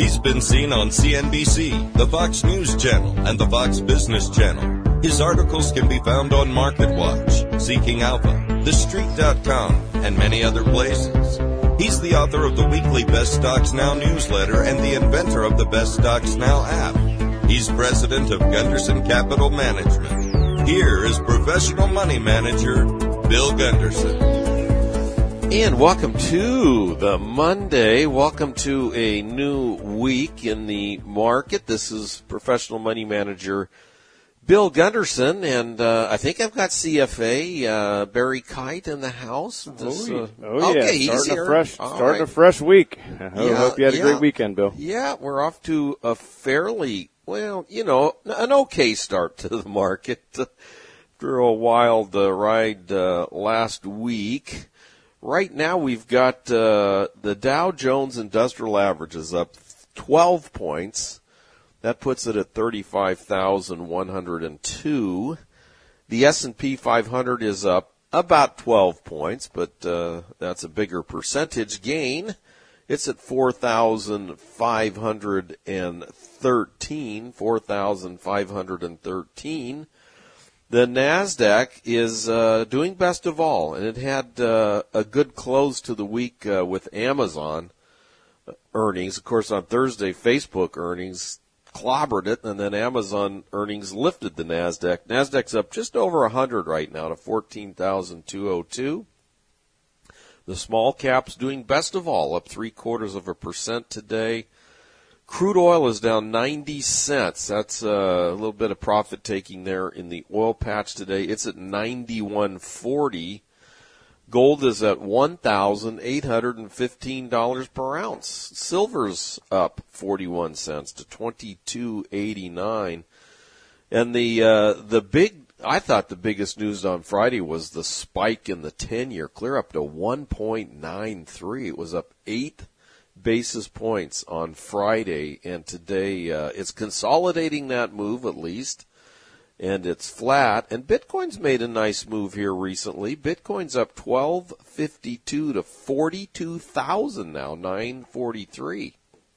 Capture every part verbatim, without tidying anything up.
He's been seen on C N B C, the Fox News Channel, and the Fox Business Channel. His articles can be found on MarketWatch, Seeking Alpha, The Street dot com, and many other places. He's the author of the weekly Best Stocks Now newsletter and the inventor of the Best Stocks Now app. He's president of Gunderson Capital Management. Here is professional money manager, Bill Gunderson. And welcome to the Monday. Welcome to a new week in the market. This is professional money manager Bill Gunderson, and uh, I think I've got C F A uh, Barry Kite in the house. This, oh, uh, oh yeah, okay, he's starting here. a fresh, All starting right. a fresh week. I yeah, hope you had a yeah. great weekend, Bill. Yeah, we're off to a fairly, well, you know, an okay start to the market after a wild uh, ride uh, last week. Right now we've got uh, the Dow Jones Industrial Average is up twelve points. That puts it at thirty-five thousand one hundred two. The S and P five hundred is up about twelve points, but uh, that's a bigger percentage gain. It's at four thousand five hundred thirteen, four thousand five hundred thirteen. The NASDAQ is uh, doing best of all, and it had uh, a good close to the week uh, with Amazon earnings. Of course, on Thursday, Facebook earnings clobbered it, and then Amazon earnings lifted the NASDAQ. NASDAQ's up just over one hundred right now to fourteen thousand two hundred two. The small cap's doing best of all, up three quarters of a percent today. Crude oil is down ninety cents. That's uh, a little bit of profit taking there in the oil patch today. It's at ninety-one forty. Gold is at one thousand eight hundred fifteen dollars per ounce. Silver's up forty-one cents to twenty-two eighty-nine. And the uh, the big, I thought the biggest news on Friday was the spike in the ten-year, clear up to one point nine three. It was up eight basis points on Friday, and today uh, it's consolidating that move at least, and it's flat. And Bitcoin's made a nice move here recently. Bitcoin's up twelve fifty-two to forty-two thousand now, nine forty-three.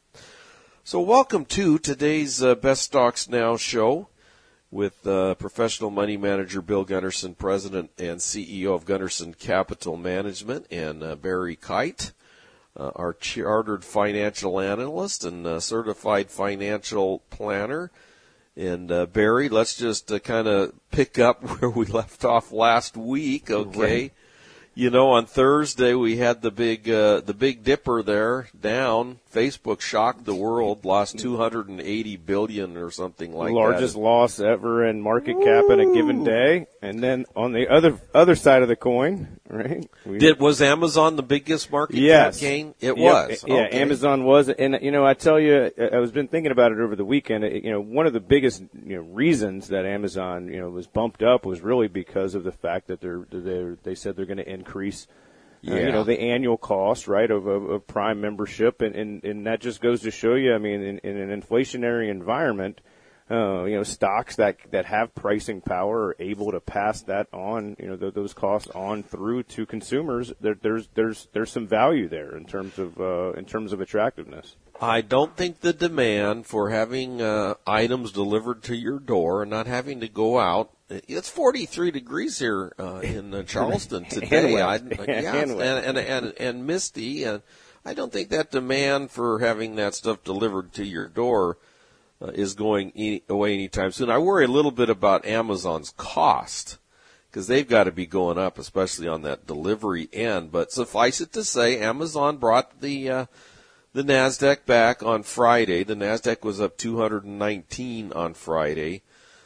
So welcome to today's uh, Best Stocks Now show with uh, professional money manager Bill Gunderson, president and C E O of Gunderson Capital Management, and uh, Barry Kite, Uh, our chartered financial analyst and uh, certified financial planner. And uh, Barry, let's just uh, kind of pick up where we left off last week, okay? Right. You know, on Thursday we had the big uh, the big dipper there down. Facebook shocked the world, lost two hundred eighty billion dollars or something like Largest that. Largest loss ever in market cap in a given day. And then on the other other side of the coin, right? We, Did was Amazon the biggest market yes. cap gain? It yep. was. Yeah, okay. Amazon was. And, you know, I tell you, I was been thinking about it over the weekend. You know, one of the biggest you know, reasons that Amazon, you know, was bumped up was really because of the fact that they're, they're they said they're going to increase Yeah. Uh, you know, the annual cost, right, of, of, of Prime membership. And, and, and that just goes to show you, I mean, in, in an inflationary environment, uh, you know, stocks that, that have pricing power are able to pass that on, you know, th- those costs on through to consumers. There, there's, there's, there's some value there in terms of, uh, in terms of attractiveness. I don't think the demand for having uh, items delivered to your door and not having to go out. It's forty-three degrees here uh, in uh, Charleston today. and, I, yeah, and, and, and, and, and misty. And I don't think that demand for having that stuff delivered to your door uh, is going any, away anytime soon. I worry a little bit about Amazon's cost because they've got to be going up, especially on that delivery end. But suffice it to say, Amazon brought the uh, the NASDAQ back on Friday. The NASDAQ was up two hundred nineteen on Friday.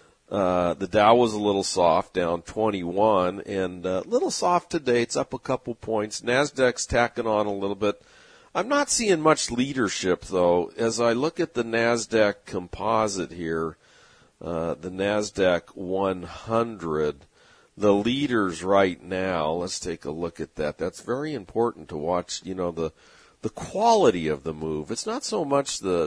Uh, the Dow was a little soft, down twenty-one, and a uh, little soft today. It's up a couple points. NASDAQ's tacking on a little bit. I'm not seeing much leadership, though. As I look at the NASDAQ composite here, uh, the NASDAQ one hundred, the leaders right now, let's take a look at that. That's very important to watch, you know, the the quality of the move. It's not so much the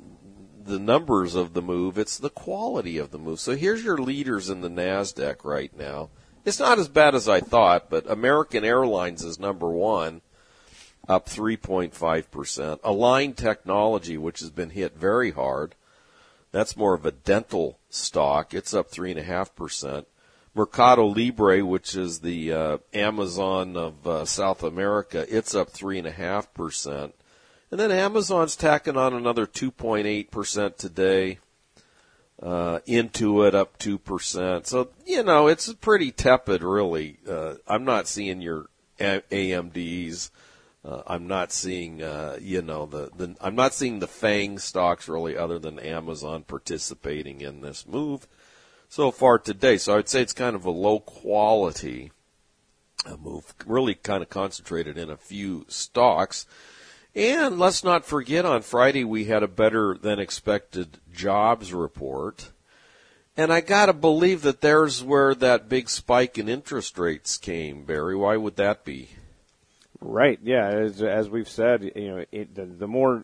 the numbers of the move, it's the quality of the move. So here's your leaders in the NASDAQ right now. It's not as bad as I thought, but American Airlines is number one. up three point five percent. Align Technology, which has been hit very hard, that's more of a dental stock. It's up three point five percent. Mercado Libre, which is the uh, Amazon of uh, South America, it's up three point five percent. And then Amazon's tacking on another two point eight percent today. Uh, Intuit up two percent. So, you know, it's pretty tepid, really. Uh, I'm not seeing your A M Ds. Uh, I'm not seeing, uh, you know, the, the, I'm not seeing the FANG stocks really other than Amazon participating in this move so far today. So I'd say it's kind of a low quality uh, move, really kind of concentrated in a few stocks. And let's not forget, on Friday we had a better than expected jobs report. And I got to believe that there's where that big spike in interest rates came, Barry. Why would that be? Right. Yeah. As, as we've said, you know, it, the, the more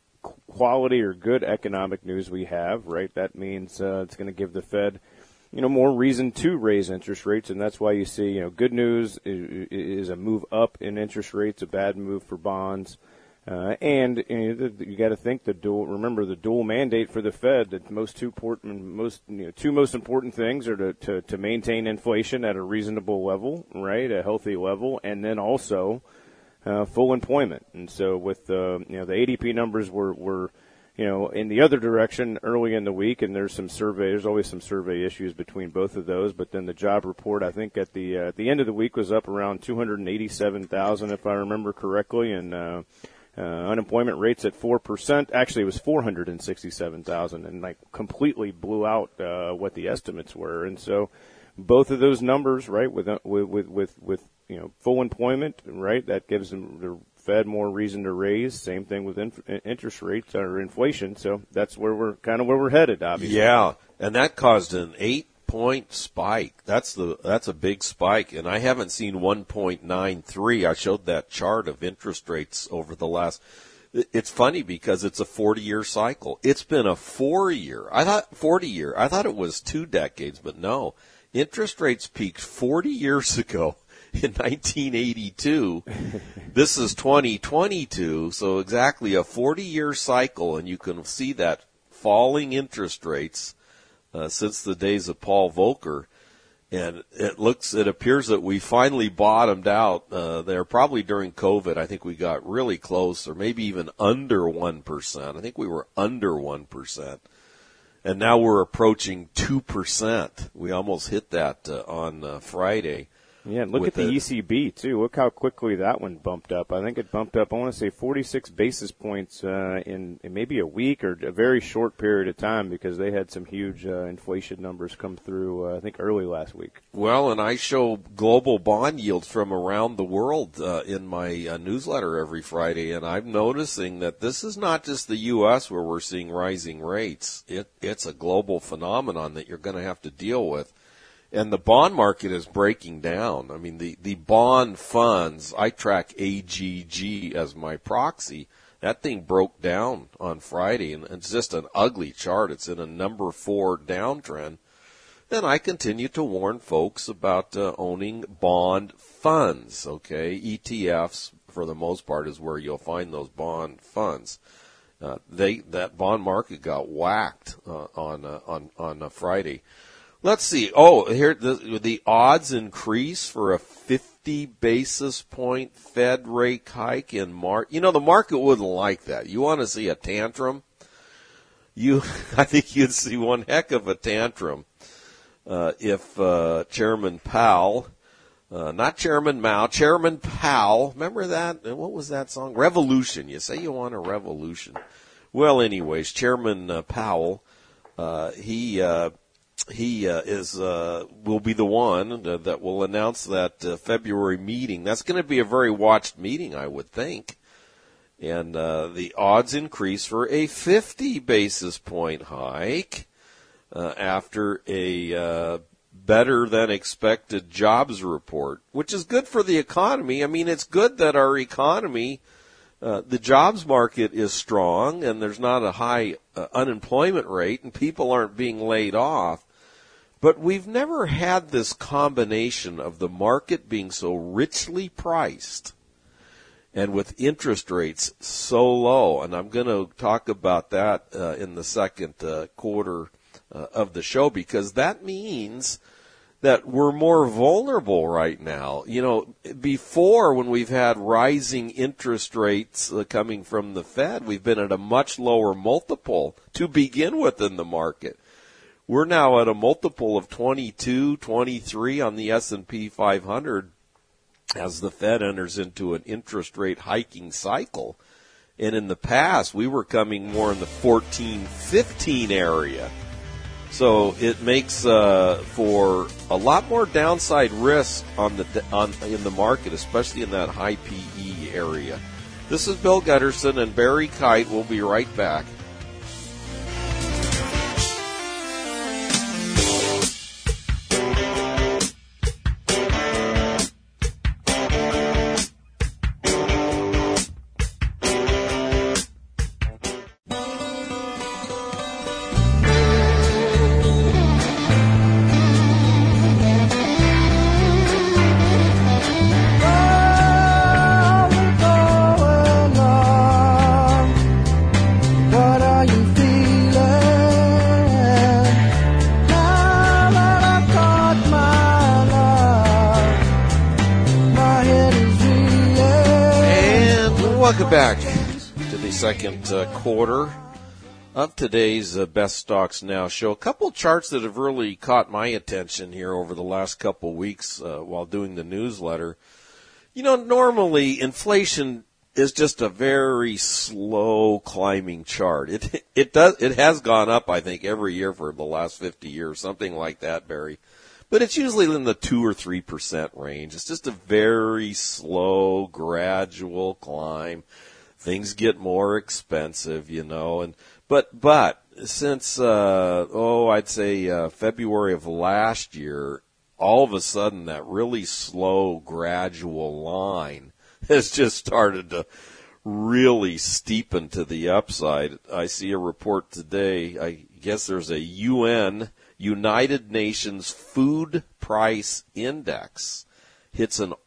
quality or good economic news we have, right, that means uh, it's going to give the Fed, you know, more reason to raise interest rates. And that's why you see, you know, good news is, is a move up in interest rates, a bad move for bonds. Uh, and you, know, you got to think the dual. Remember the dual mandate for the Fed. The most two important, most you know, two most important things are to, to to maintain inflation at a reasonable level, right, a healthy level, and then also uh, full employment. And so with uh, you know the A D P numbers were were you know in the other direction early in the week, and there's some survey. There's always some survey issues between both of those. But then the job report, I think at the uh, at the end of the week, was up around two hundred eighty-seven thousand, if I remember correctly, and uh, Uh, unemployment rates at four percent. Actually, it was four hundred sixty-seven thousand, and like completely blew out uh, what the estimates were. And so, both of those numbers, right, with with with with you know full employment, right, that gives them the Fed more reason to raise. Same thing with inf- interest rates or inflation. So that's where we're kind of where we're headed, obviously. Yeah, and that caused an eight point spike. That's the that's a big spike, and I haven't seen one point nine three. I showed that chart of interest rates over the last. It's funny because it's a forty-year cycle. It's been a four-year. I thought forty-year. I thought it was two decades, but no. Interest rates peaked forty years ago in nineteen eighty-two. This is twenty twenty-two, so exactly a forty-year cycle, and you can see that falling interest rates Uh, since the days of Paul Volcker, and it looks, it appears that we finally bottomed out uh, there. Probably during COVID, I think we got really close, or maybe even under one percent. I think we were under one percent, and now we're approaching two percent. We almost hit that uh, on uh, Friday. Yeah, look at the, the E C B, too. Look how quickly that one bumped up. I think it bumped up, I want to say, forty-six basis points uh, in, in maybe a week or a very short period of time, because they had some huge uh, inflation numbers come through, uh, I think, early last week. Well, and I show global bond yields from around the world uh, in my uh, newsletter every Friday, and I'm noticing that this is not just the U S where we're seeing rising rates. It, it's a global phenomenon that you're going to have to deal with. And the bond market is breaking down. I mean, the, the bond funds, I track A G G as my proxy. That thing broke down on Friday, and it's just an ugly chart. It's in a number four downtrend. And I continue to warn folks about uh, owning bond funds, okay? E T Fs, for the most part, is where you'll find those bond funds. Uh, they that bond market got whacked uh, on uh, on on uh, Friday. Let's see. Oh, here the the odds increase for a fifty basis point Fed rate hike in March. You know, the market wouldn't like that. You want to see a tantrum? You, I think you'd see one heck of a tantrum uh, if uh, Chairman Powell, uh, not Chairman Mao, Chairman Powell. Remember that? What was that song? Revolution. You say you want a revolution. Well, anyways, Chairman uh, Powell, uh, he. Uh, He uh, is uh, will be the one uh, that will announce that uh, February meeting. That's going to be a very watched meeting, I would think. And uh, the odds increase for a fifty basis point hike uh, after a uh, better than expected jobs report, which is good for the economy. I mean, it's good that our economy, uh, the jobs market is strong, and there's not a high uh, unemployment rate, and people aren't being laid off. But we've never had this combination of the market being so richly priced And with interest rates so low, and I'm going to talk about that uh, in the second uh, quarter uh, of the show, because that means that we're more vulnerable right now. You know, before, when we've had rising interest rates uh, coming from the Fed, we've been at a much lower multiple to begin with in the market. We're now at a multiple of twenty-two, twenty-three on the S and P five hundred as the Fed enters into an interest rate hiking cycle. And in the past, we were coming more in the fourteen, fifteen area. So it makes uh, for a lot more downside risk on the on in the market, especially in that high P E area. This is Bill Gutterson, and Barry Kite will be right back. Welcome back to the second uh, quarter of today's uh, Best Stocks Now show. A couple charts that have really caught my attention here over the last couple weeks uh, while doing the newsletter. You know, normally inflation is just a very slow climbing chart. It it does it has gone up, I think, every year for the last fifty years, something like that, Barry. But it's usually in the two or three percent range. It's just a very slow, gradual climb. Things get more expensive, you know. And but but since uh, oh, I'd say uh, February of last year, all of a sudden that really slow, gradual line has just started to really steepen to the upside. I see a report today. I guess there's a U N. United Nations Food Price Index hits an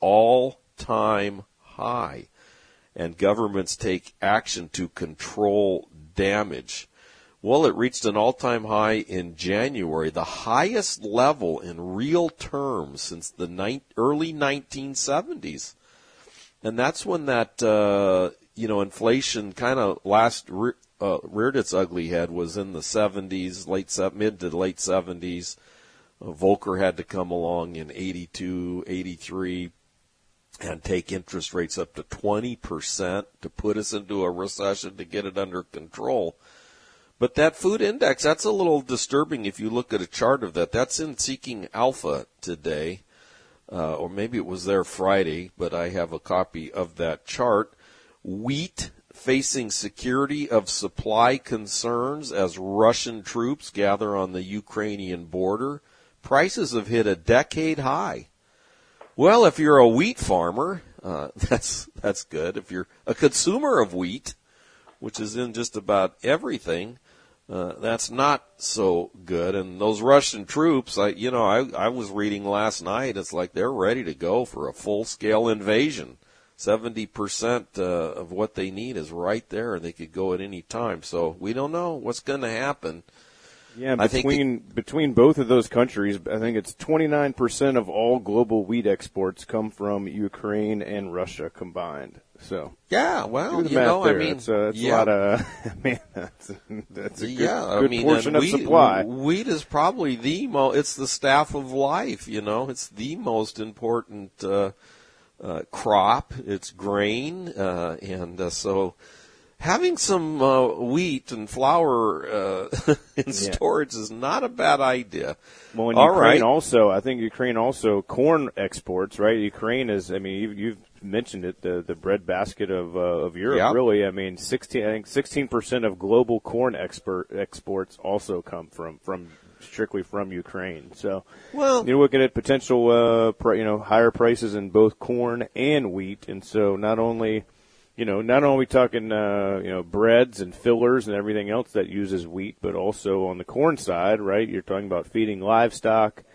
all-time high, and governments take action to control damage. Well, it reached an all-time high in January, the highest level in real terms since the ni- early nineteen seventies. And that's when that, uh, you know, inflation kind of last re- Uh, reared its ugly head, was in the seventies, late mid to late seventies. Uh, Volcker had to come along in eighty-two, eighty-three and take interest rates up to twenty percent to put us into a recession to get it under control. But that food index, that's a little disturbing if you look at a chart of that. That's in Seeking Alpha today, uh, or maybe it was there Friday, but I have a copy of that chart. Wheat facing security of supply concerns as Russian troops gather on the Ukrainian border. Prices have hit a decade high. Well, if you're a wheat farmer, uh, that's that's good. If you're a consumer of wheat, which is in just about everything, uh, that's not so good. And those Russian troops, I you know, I, I was reading last night, it's like they're ready to go for a full-scale invasion. seventy percent uh, of what they need is right there, and they could go at any time. So we don't know what's going to happen. Yeah, between it, between both of those countries, I think it's twenty-nine percent of all global wheat exports come from Ukraine and Russia combined. So yeah, well, you know, there. I mean, that's a, that's yeah. a lot of man, that's, that's a good, yeah, good I mean, portion of wheat, supply. Wheat is probably the most. It's the staff of life. You know, it's the most important Uh, Uh, crop, it's grain, uh, and uh, so having some uh, wheat and flour uh, in yeah. storage is not a bad idea. Well, in All Ukraine right. also, I think Ukraine also corn exports, right? Ukraine is, I mean, you, you've mentioned it, the the breadbasket of uh, of Europe. Yep. Really, I mean, sixteen, I think sixteen percent of global corn export exports also come from from. strictly from Ukraine. So, well, you're looking at potential, uh, pr- you know, higher prices in both corn and wheat. And so not only, you know, not only talking, uh, you know, breads and fillers and everything else that uses wheat, but also on the corn side, right? You're talking about feeding livestock,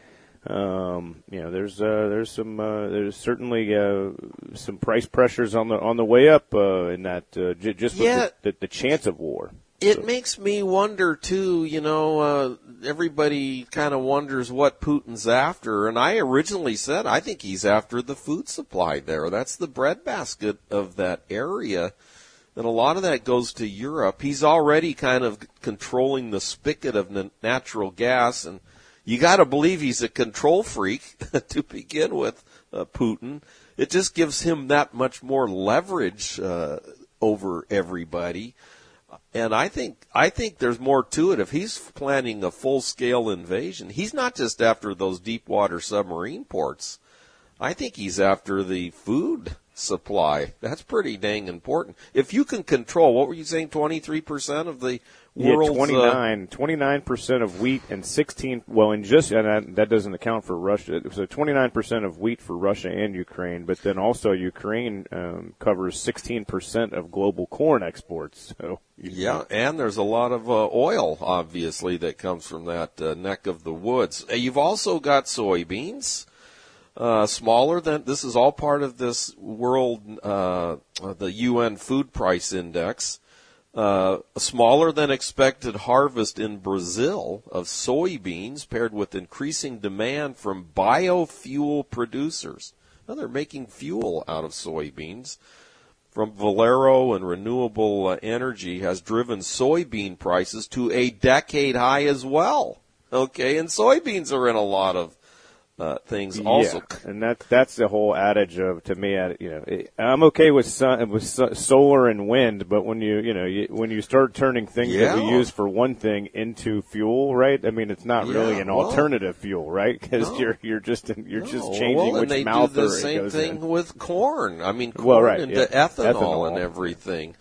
Um, you know, there's uh, there's some uh, there's certainly uh, some price pressures on the on the way up uh, in that uh, j- just with Yeah. the, the, the chance of war. It So- makes me wonder too, you know, uh, everybody kind of wonders what Putin's after. And I originally said, I think he's after the food supply there. That's the breadbasket of that area. And a lot of that goes to Europe. He's already kind of controlling the spigot of n- natural gas. And you got to believe he's a control freak to begin with, uh, Putin. It just gives him that much more leverage, uh, over everybody. And I think I think there's more to it. If he's planning a full-scale invasion, he's not just after those deep-water submarine ports. I think he's after the food supply. That's pretty dang important. If you can control, what were you saying, twenty-three percent of the world's... Yeah, twenty-nine, twenty-nine percent of wheat and sixteen, well, in just, and that, that doesn't account for Russia. So twenty-nine percent of wheat for Russia and Ukraine, but then also Ukraine um, covers sixteen percent of global corn exports. So Yeah, and there's a lot of uh, oil, obviously, that comes from that uh, neck of the woods. Uh, You've also got soybeans. Uh, smaller than, this is all part of this world, uh, the U N Food Price Index, uh, a smaller than expected harvest in Brazil of soybeans paired with increasing demand from biofuel producers. Now they're making fuel out of soybeans. From Valero and renewable uh, energy has driven soybean prices to a decade high as well. Okay, and soybeans are in a lot of Uh, things also. Yeah, and that's that's the whole adage of, to me, you know, I'm okay with sun, with solar and wind, but when you you know you, when you start turning things Yeah. that we use for one thing into fuel, right? I mean, it's not Yeah, really an well, alternative fuel, right? Because no. you're you're just you're No, just changing well, and which they mouth do the or it same goes thing in. with corn. I mean, corn Well, right, into yeah. ethanol, Ethanol. and everything.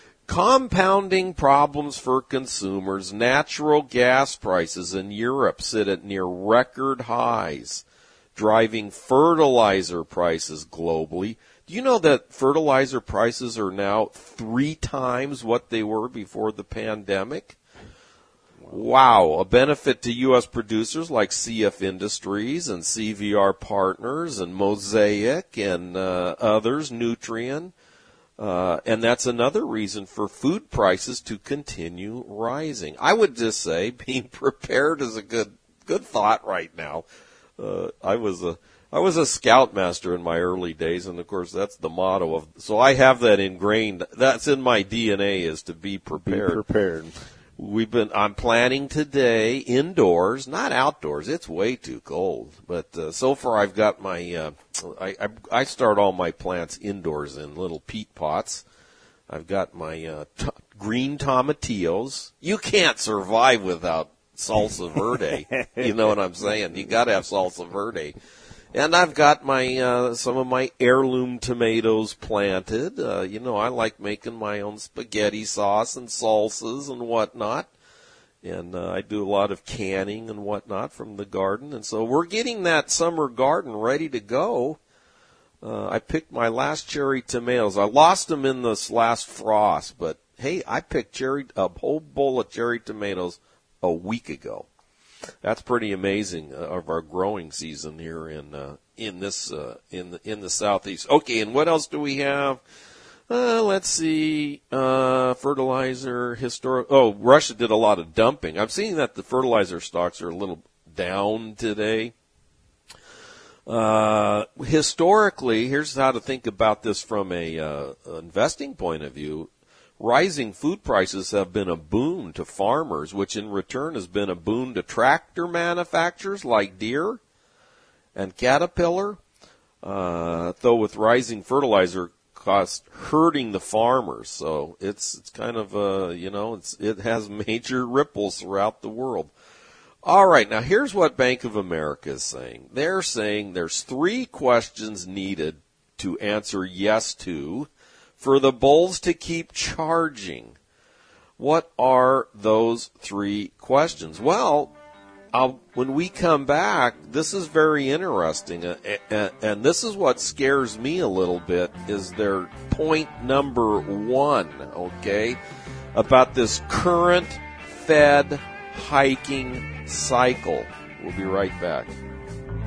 Compounding problems for consumers, natural gas prices in Europe sit at near record highs, driving fertilizer prices globally. Do you know that fertilizer prices are now three times what they were before the pandemic? Wow. A benefit to U S producers like C F Industries and C V R Partners and Mosaic and uh, others, Nutrien. Uh, and that's another reason for food prices to continue rising. I would just say being prepared is a good good thought right now. Uh, I was a I was a scoutmaster in my early days, and of course that's the motto of. So I have that ingrained. That's in my D N A, is to be prepared. Be prepared. We've been. I'm planning today indoors, not outdoors. It's way too cold. But uh, so far, I've got my. Uh, I, I I start all my plants indoors in little peat pots. I've got my uh, t- green tomatillos. You can't survive without salsa verde. You know what I'm saying? You got to have salsa verde. And I've got my uh, some of my heirloom tomatoes planted. Uh, you know, I like making my own spaghetti sauce and salsas and whatnot. And uh, I do a lot of canning and whatnot from the garden. And so we're getting that summer garden ready to go. Uh, I picked my last cherry tomatoes. I lost them in this last frost, but hey, I picked cherry a whole bowl of cherry tomatoes a week ago. That's pretty amazing uh, of our growing season here in uh, in this uh, in the in the southeast. Okay, and what else do we have? Uh, let's see. Uh, fertilizer historic. Oh, Russia did a lot of dumping. I'm seeing that the fertilizer stocks are a little down today. Uh, historically, here's how to think about this from a uh, investing point of view. Rising food prices have been a boon to farmers, which in return has been a boon to tractor manufacturers like Deere and Caterpillar, uh, though with rising fertilizer costs hurting the farmers. So it's it's kind of, uh, you know, it's it has major ripples throughout the world. All right, now here's what Bank of America is saying. They're saying there's three questions needed to answer yes to for the bulls to keep charging. What are those three questions? Well, I'll, when we come back, this is very interesting, uh, and, and this is what scares me a little bit, is their point number one, okay, about this current Fed hiking cycle. We'll be right back.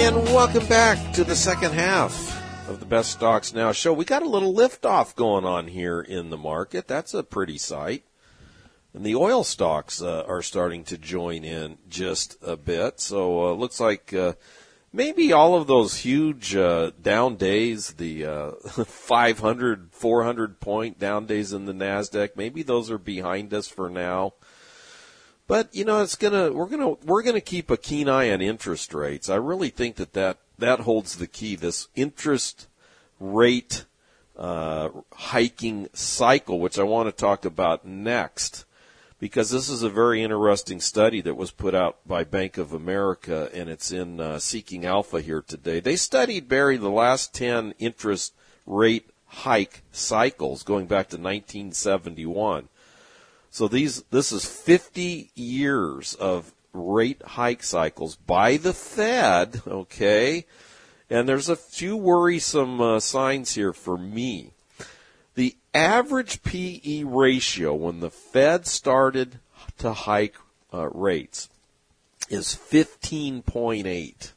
And welcome back to the second half of the Best Stocks Now show. We got a little liftoff going on here in the market. That's a pretty sight. And the oil stocks uh, are starting to join in just a bit. So it uh, looks like uh, maybe all of those huge uh, down days, the uh, five hundred, four hundred point down days in the NASDAQ, maybe those are behind us for now. But, you know, it's gonna we're gonna we're gonna keep a keen eye on interest rates. I really think that that, that holds the key. This interest rate uh, hiking cycle, which I want to talk about next, because this is a very interesting study that was put out by Bank of America, and it's in uh, Seeking Alpha here today. They studied, Barry, the last ten interest rate hike cycles going back to nineteen seventy-one. So these, this is fifty years of rate hike cycles by the Fed, okay? And there's a few worrisome uh, signs here for me. The average P E ratio when the Fed started to hike uh, rates is fifteen point eight.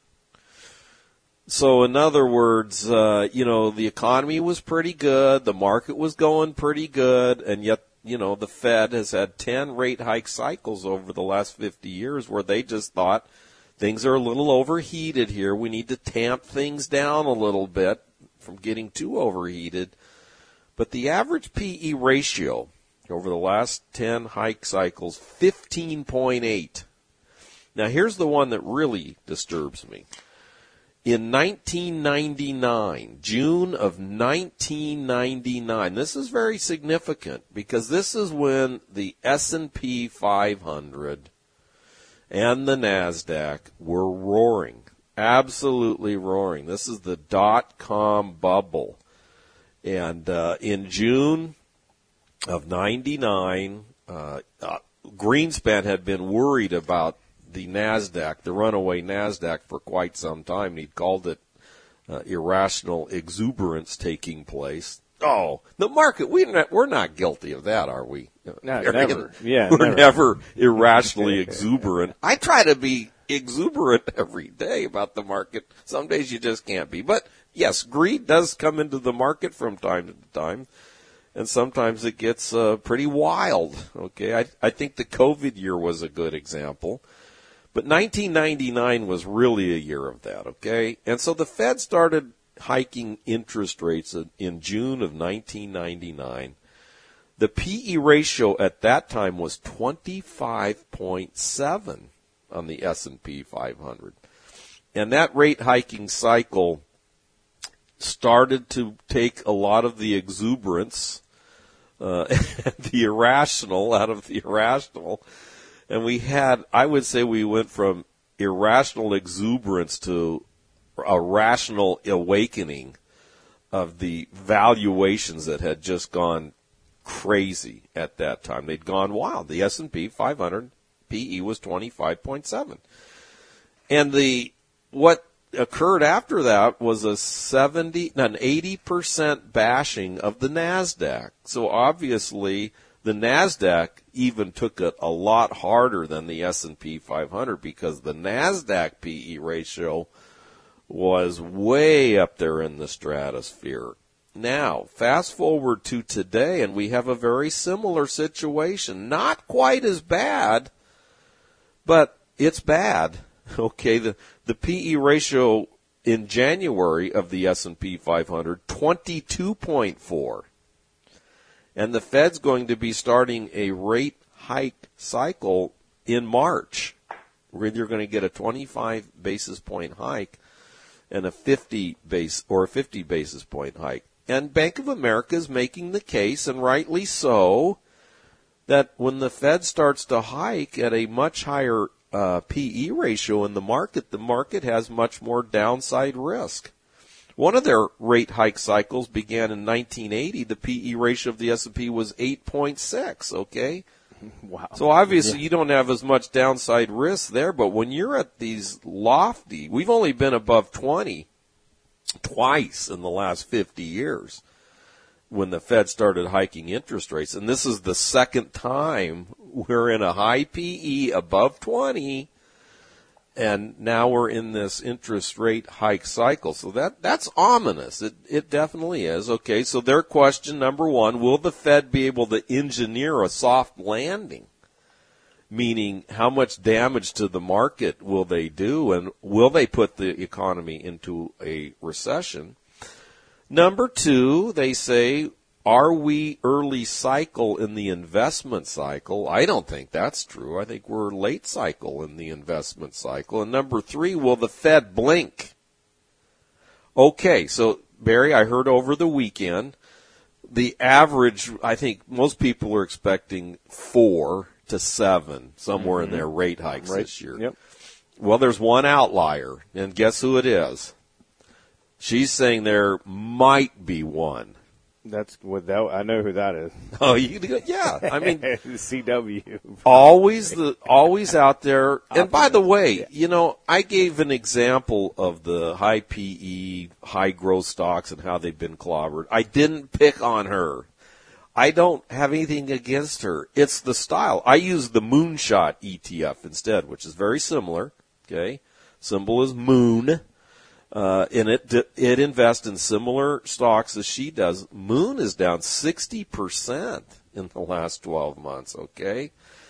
So in other words, uh, you know, the economy was pretty good, the market was going pretty good, and yet, you know, the Fed has had ten rate hike cycles over the last fifty years where they just thought things are a little overheated here. We need to tamp things down a little bit from getting too overheated. But the average P E ratio over the last ten hike cycles, fifteen point eight. Now here's the one that really disturbs me. In nineteen ninety-nine, June of nineteen ninety-nine, this is very significant because this is when the S and P five hundred and the NASDAQ were roaring, absolutely roaring. This is the dot-com bubble. And uh, in June of ninety-nine, uh, uh, Greenspan had been worried about the NASDAQ, the runaway NASDAQ, for quite some time. He'd called it uh, irrational exuberance taking place. Oh, the market, we not, we're not guilty of that, are we? No, never. Yeah, we're never, never irrationally exuberant. I try to be exuberant every day about the market. Some days you just can't be. But, yes, greed does come into the market from time to time. And sometimes it gets uh, pretty wild. Okay, I, I think the COVID year was a good example. But nineteen ninety-nine was really a year of that, okay? And so the Fed started hiking interest rates in June of nineteen ninety-nine. The P E ratio at that time was twenty-five point seven on the S and P five hundred. And that rate hiking cycle started to take a lot of the exuberance, uh, the irrational out of the irrational. And we had, I would say we went from irrational exuberance to a rational awakening of the valuations that had just gone crazy at that time. They'd gone wild. The S and P five hundred P E was twenty-five point seven. And the, what occurred after that was a seventy, an eighty percent bashing of the NASDAQ. So obviously the NASDAQ even took it a lot harder than the S and P five hundred because the NASDAQ P E ratio was way up there in the stratosphere. Now, fast forward to today, and we have a very similar situation. Not quite as bad, but it's bad. Okay, the, the P E ratio in January of the S and P five hundred, twenty-two point four. And the Fed's going to be starting a rate hike cycle in March, where you're going to get a twenty-five basis point hike and a fifty base or a fifty basis point hike. And Bank of America is making the case, and rightly so, that when the Fed starts to hike at a much higher uh, P E ratio in the market, the market has much more downside risk. One of their rate hike cycles began in nineteen eighty. The P E ratio of the S and P was eight point six, okay? Wow. So obviously yeah. you don't have as much downside risk there, but when you're at these lofty, we've only been above twenty twice in the last fifty years when the Fed started hiking interest rates. And this is the second time we're in a high P E above twenty. and now we're in this interest rate hike cycle. So that that's ominous. It it definitely is. Okay, so their question number one, will the Fed be able to engineer a soft landing? Meaning, how much damage to the market will they do, and will they put the economy into a recession? Number two, they say, are we early cycle in the investment cycle? I don't think that's true. I think we're late cycle in the investment cycle. And number three, will the Fed blink? Okay, so Barry, I heard over the weekend, the average, I think most people are expecting four to seven, somewhere mm-hmm. in their rate hikes right. this year. Yep. Well, there's one outlier, and guess who it is? She's saying there might be one. That's what that, I know who that is. Oh, you yeah. I mean, C W. always the always out there. And by the way, you know, I gave an example of the high P E, high growth stocks and how they've been clobbered. I didn't pick on her. I don't have anything against her. It's the style. I use the Moonshot E T F instead, which is very similar. Okay, symbol is Moon. Uh, and it it invests in similar stocks as she does. Moon is down sixty percent in the last twelve months, okay?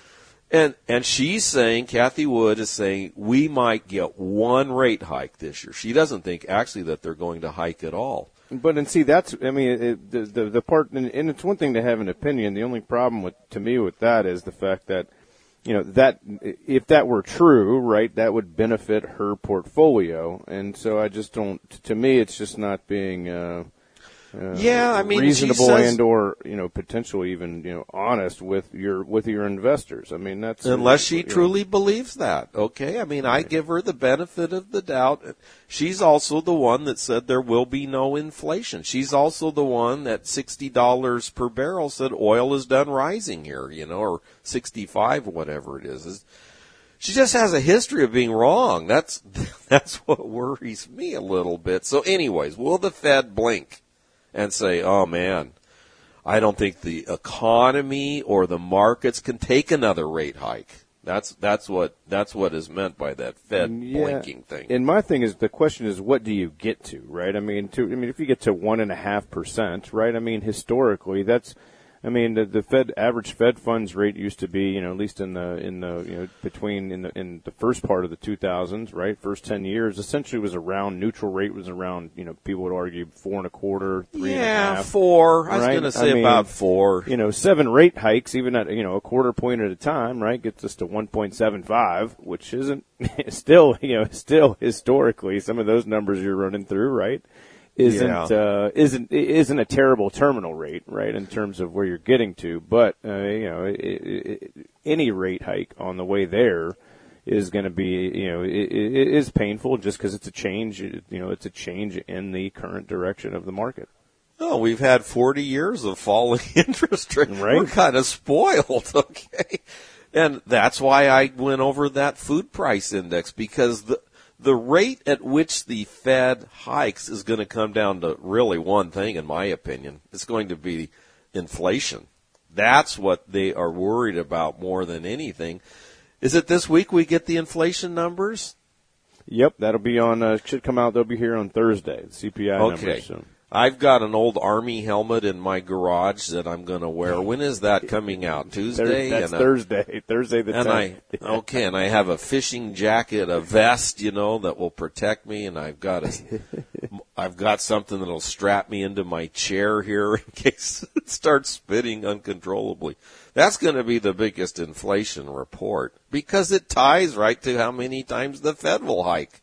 And and she's saying, Kathy Wood is saying, we might get one rate hike this year. She doesn't think actually that they're going to hike at all. But, and see, that's, I mean, it, the, the the part, and, and it's one thing to have an opinion. The only problem with, to me with that is the fact that, you know, that if that were true, right, that would benefit her portfolio. And so I just don't, to me, it's just not being uh, uh, yeah, I mean, reasonable says, and or, you know, potentially even, you know, honest with your with your investors. I mean, that's. Unless she you truly know. believes that, okay? I mean, I give her the benefit of the doubt. She's also the one that said there will be no inflation. She's also the one that sixty dollars per barrel said oil is done rising here, you know, or sixty-five, whatever it is. She just has a history of being wrong. That's that's what worries me a little bit. So anyways, will the Fed blink and say, oh, man, I don't think the economy or the markets can take another rate hike? That's that's what that's what is meant by that Fed yeah. blinking thing. And my thing is, the question is, what do you get to, right? I mean, to I mean, if you get to one and a half percent, right? I mean, historically, that's, I mean, the, the Fed average Fed funds rate used to be, you know, at least in the in the you know between in the in the first part of the two thousands, right? First ten years, essentially was around neutral rate was around, you know, people would argue four and a quarter, three yeah, and a half. four. I was right? going to say I mean, about four. You know, seven rate hikes, even at, you know, a quarter point at a time, right, gets us to one point seven five, which isn't still, you know, still historically some of those numbers you're running through, right? Isn't yeah. uh, isn't isn't a terrible terminal rate, right, in terms of where you're getting to, but uh, you know, it, it, it, any rate hike on the way there is going to be, you know, it, it is painful just because it's a change, you know, it's a change in the current direction of the market. Oh, we've had forty years of falling interest rates. Right. We're kind of spoiled, okay? And that's why I went over that food price index, because the the rate at which the Fed hikes is going to come down to really one thing, in my opinion. It's going to be inflation. That's what they are worried about more than anything. Is it this week we get the inflation numbers? Yep, that'll be on, uh, should come out, they'll be here on Thursday, the C P I okay. numbers. So. I've got an old Army helmet in my garage that I'm going to wear. When is that coming out? Tuesday? That's and Thursday. A, Thursday the and tenth. I, okay, and I have a fishing jacket, a vest, you know, that will protect me, and I've got a, I've got something that'll strap me into my chair here in case it starts spinning uncontrollably. That's going to be the biggest inflation report because it ties right to how many times the Fed will hike.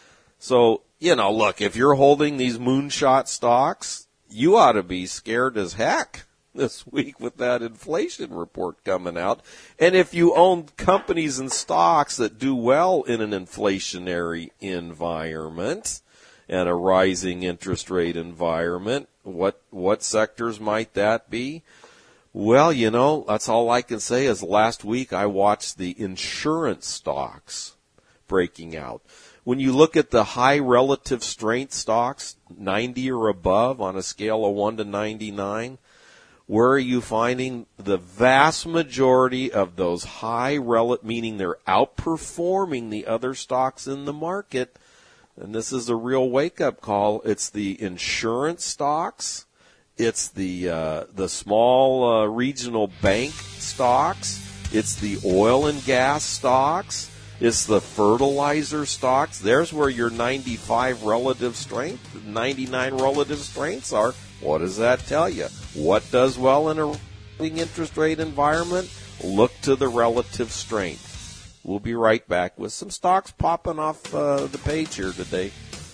So, you know, look, if you're holding these moonshot stocks, you ought to be scared as heck this week with that inflation report coming out. And if you own companies and stocks that do well in an inflationary environment and a rising interest rate environment, what what sectors might that be? Well, you know, that's all I can say is last week I watched the insurance stocks breaking out. When you look at the high relative strength stocks, ninety or above on a scale of one to ninety-nine, Where are you finding the vast majority of those high relative, meaning they're outperforming the other stocks in the market? And this is a real wake-up call. It's the insurance stocks. It's the uh, the small uh, regional bank stocks. It's the oil and gas stocks. It's the fertilizer stocks. There's where your ninety-five relative strength, ninety-nine relative strengths are. What does that tell you? What does well in a rising interest rate environment? Look to the relative strength. We'll be right back with some stocks popping off uh, the page here today.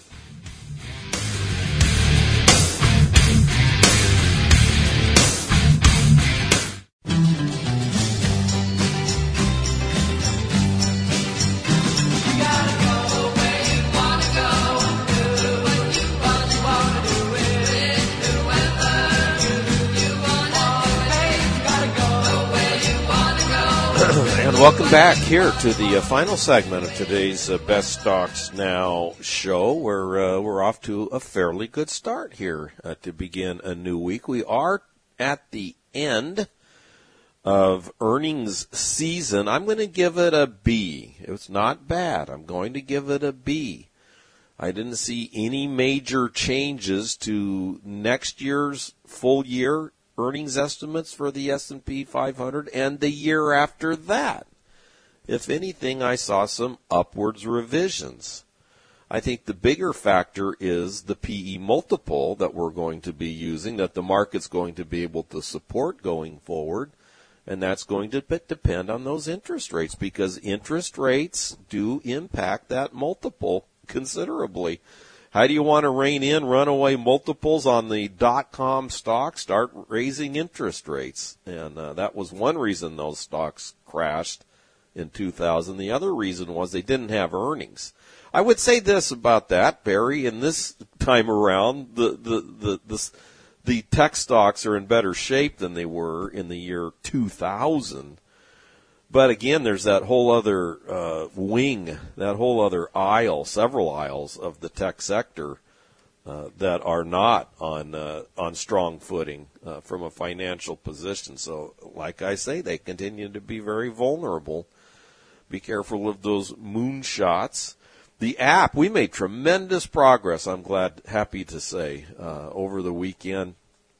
Welcome back here to the uh, final segment of today's uh, Best Stocks Now show, where uh, we're off to a fairly good start here uh, to begin a new week. We are at the end of earnings season. I'm going to give it a B. It's not bad. I'm going to give it a B. I didn't see any major changes to next year's full year earnings estimates for the S and P five hundred and the year after that. If anything, I saw some upwards revisions. I think the bigger factor is the P E multiple that we're going to be using, that the market's going to be able to support going forward, and that's going to depend on those interest rates, because interest rates do impact that multiple considerably. How do you want to rein in runaway multiples on the dot-com stocks? Start raising interest rates. And uh, that was one reason those stocks crashed in two thousand. The other reason was they didn't have earnings. I would say this about that, Barry, in this time around, the, the, the, the, the tech stocks are in better shape than they were in the year two thousand. But again, there's that whole other uh, wing, that whole other aisle, several aisles of the tech sector uh, that are not on uh, on strong footing uh, from a financial position. So, like I say, they continue to be very vulnerable. Be careful of those moonshots. The app, we made tremendous progress, I'm glad, happy to say, uh, over the weekend.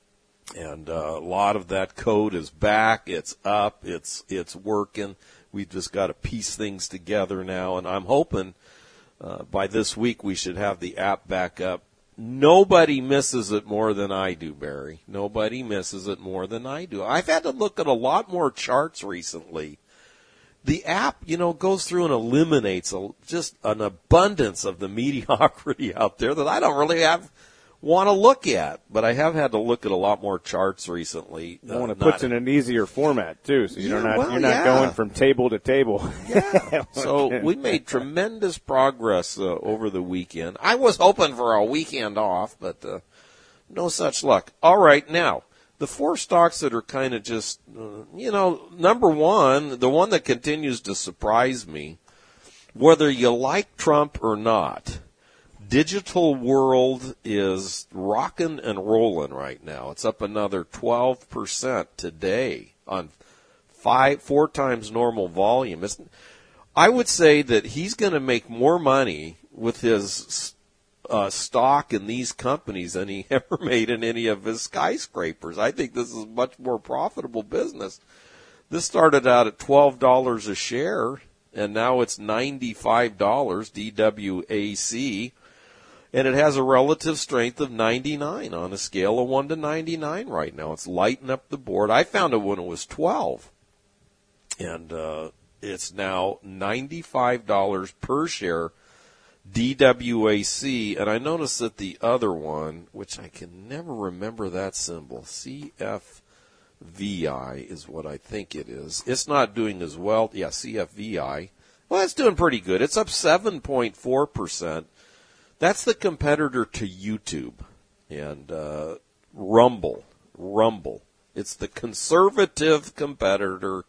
And uh, a lot of that code is back. It's up. It's it's working. We've just got to piece things together now. And I'm hoping uh, by this week we should have the app back up. Nobody misses it more than I do, Barry. Nobody misses it more than I do. I've had to look at a lot more charts recently. The app, you know, goes through and eliminates a, just an abundance of the mediocrity out there that I don't really have want to look at, but I have had to look at a lot more charts recently. I want uh, to put it in an easier format too, so you're yeah, not well, you're not yeah. going from table to table. Yeah. So we made tremendous progress uh, over the weekend. I was hoping for a weekend off, but uh, no such luck. All right, now the four stocks that are kind of just, uh, you know, number one, the one that continues to surprise me, whether you like Trump or not. Digital World is rocking and rolling right now. It's up another twelve percent today on five, four times normal volume. It's, I would say that he's going to make more money with his uh, stock in these companies than he ever made in any of his skyscrapers. I think this is a much more profitable business. This started out at twelve dollars a share, and now it's ninety-five dollars, D W A C. And it has a relative strength of ninety-nine on a scale of one to ninety-nine right now. It's lighting up the board. I found it when it was twelve. And uh, it's now ninety-five dollars per share, D W A C. And I noticed that the other one, which I can never remember that symbol, C F V I is what I think it is. It's not doing as well. Yeah, C F V I. Well, it's doing pretty good. It's up seven point four percent. That's the competitor to YouTube and uh, Rumble. Rumble. It's the conservative competitor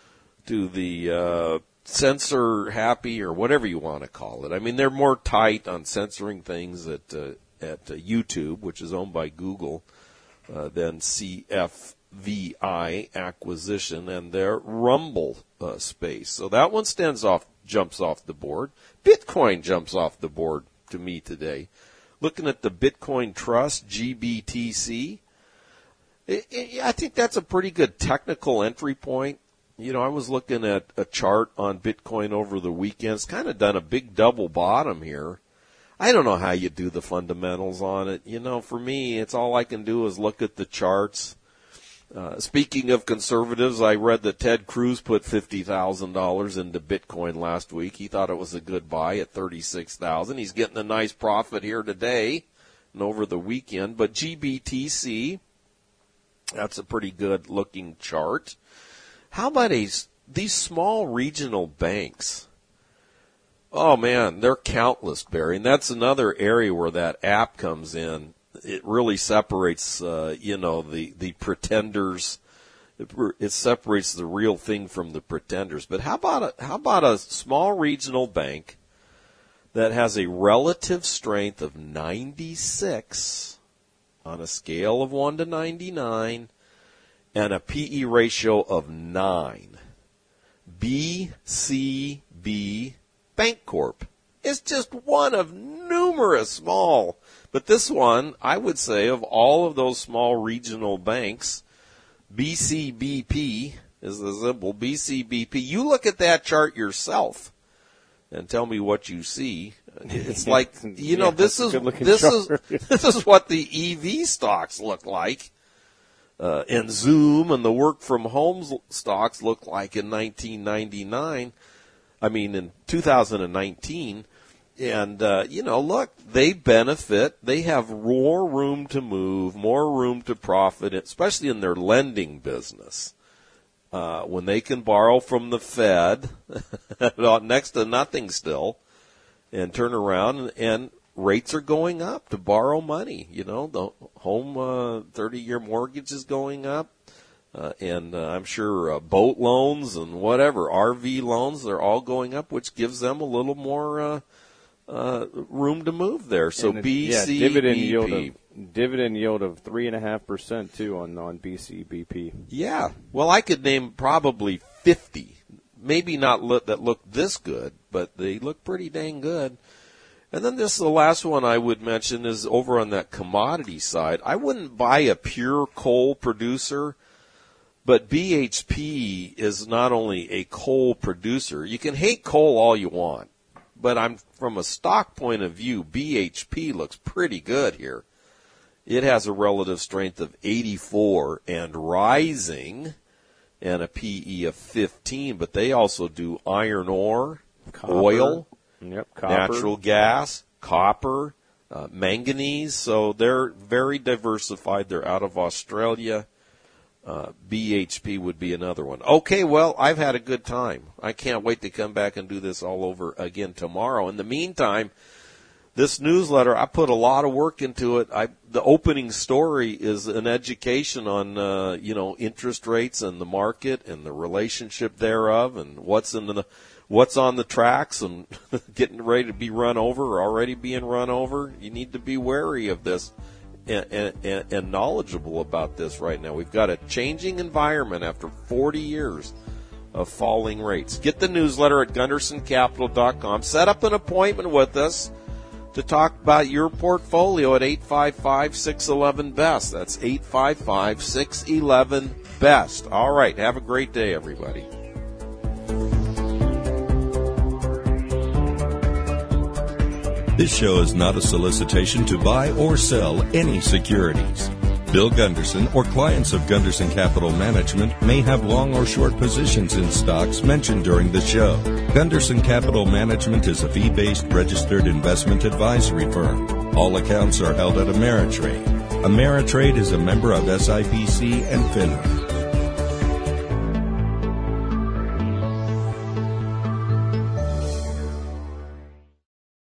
to the uh, censor-happy or whatever you want to call it. I mean, they're more tight on censoring things at uh, at uh, YouTube, which is owned by Google, uh, than C F V I acquisition and their Rumble uh, space. So that one stands off, jumps off the board. Bitcoin jumps off the board to me today. Looking at the Bitcoin Trust, G B T C, it, it, I think that's a pretty good technical entry point. You know, I was looking at a chart on Bitcoin over the weekend. It's kind of done a big double bottom here. I don't know how you do the fundamentals on it. You know, for me, it's all I can do is look at the charts. Uh, speaking of conservatives, I read that Ted Cruz put fifty thousand dollars into Bitcoin last week. He thought it was a good buy at thirty-six thousand dollars. He's getting a nice profit here today and over the weekend. But G B T C, that's a pretty good looking chart. How about these, these small regional banks? Oh, man, they're countless, Barry. And that's another area where that app comes in. It really separates, uh, you know, the, the pretenders. It, it separates the real thing from the pretenders. But how about a, how about a small regional bank that has a relative strength of ninety-six on a scale of one to ninety-nine and a P E ratio of nine? B C B Bancorp is just one of numerous small. But this one, I would say, of all of those small regional banks, B C B P is the symbol, B C B P. You look at that chart yourself and tell me what you see. It's like, you know, yeah, this is this chart. is this is what the E V stocks look like. Uh, and Zoom and the work from home stocks look like in nineteen ninety-nine. I mean, in two thousand nineteen. And, uh, you know, look, they benefit. They have more room to move, more room to profit, especially in their lending business. Uh, when they can borrow from the Fed, next to nothing still, and turn around and, and rates are going up to borrow money. You know, the home uh, thirty-year mortgage is going up. Uh, and uh, I'm sure uh, boat loans and whatever, R V loans, they're all going up, which gives them a little more uh, uh, room to move there. So the, B C B P. Yeah, dividend yield of, dividend yield of three point five percent, too, on, on B C B P. Yeah. Well, I could name probably fifty. Maybe not look, that look this good, but they look pretty dang good. And then this, the last one I would mention is over on that commodity side. I wouldn't buy a pure coal producer. But B H P is not only a coal producer. You can hate coal all you want, but I'm from a stock point of view, B H P looks pretty good here. It has a relative strength of eighty-four and rising, and a P E of fifteen. But they also do iron ore, copper. oil, yep, copper. natural gas, copper, uh, manganese. So they're very diversified. They're out of Australia. Uh, B H P would be another one. Okay, well, I've had a good time. I can't wait to come back and do this all over again tomorrow. In the meantime, this newsletter, I put a lot of work into it. I, the opening story is an education on, uh, you know, interest rates and the market and the relationship thereof and what's in the, what's on the tracks and getting ready to be run over or already being run over. You need to be wary of this. And, and, and knowledgeable about this right now. We've got a changing environment after forty years of falling rates. Get the newsletter at gunderson capital dot com. Set up an appointment with us to talk about your portfolio at eight five five, six one one, B E S T. That's eight five five, six one one, B E S T. All right. Have a great day, everybody. This show is not a solicitation to buy or sell any securities. Bill Gunderson or clients of Gunderson Capital Management may have long or short positions in stocks mentioned during the show. Gunderson Capital Management is a fee-based registered investment advisory firm. All accounts are held at Ameritrade. Ameritrade is a member of S I P C and FINRA.